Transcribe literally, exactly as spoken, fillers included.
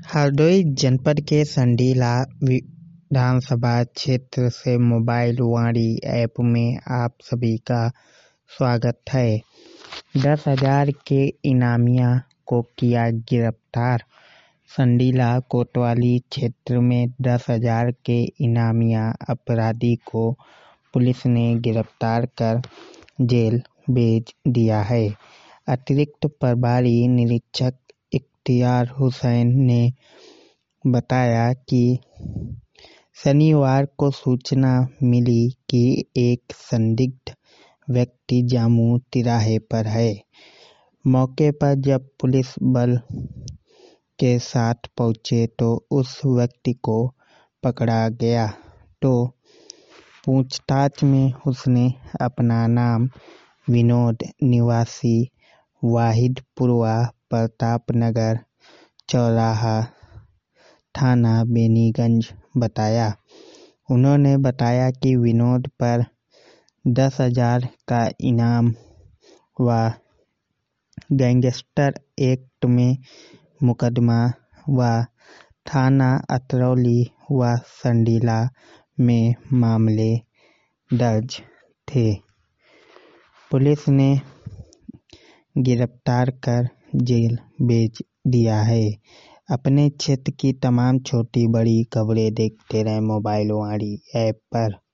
हरदोई जनपद के संडीला विधानसभा क्षेत्र से मोबाइल वाणी ऐप में आप सभी का स्वागत है। दस हजार के इनामिया को किया गिरफ्तार। संडीला कोतवाली क्षेत्र में दस हजार के इनामिया अपराधी को पुलिस ने गिरफ्तार कर जेल भेज दिया है। अतिरिक्त प्रभारी निरीक्षक इख्तियार हुसैन ने बताया कि शनिवार को सूचना मिली कि एक संदिग्ध व्यक्ति जामू तिराहे पर है। मौके पर जब पुलिस बल के साथ पहुंचे तो उस व्यक्ति को पकड़ा गया तो पूछताछ में उसने अपना नाम विनोद निवासी वाहिदपुरवा प्रतापनगर चौराहा थाना बेनीगंज बताया। उन्होंने बताया कि विनोद पर दस हजार का इनाम व गैंगस्टर एक्ट में मुकदमा व थाना अतरौली व संडीला में मामले दर्ज थे। पुलिस ने गिरफ्तार कर जेल भेज दिया है। अपने क्षेत्र की तमाम छोटी बड़ी खबरें देखते रहें मोबाइल वाणी ऐप पर।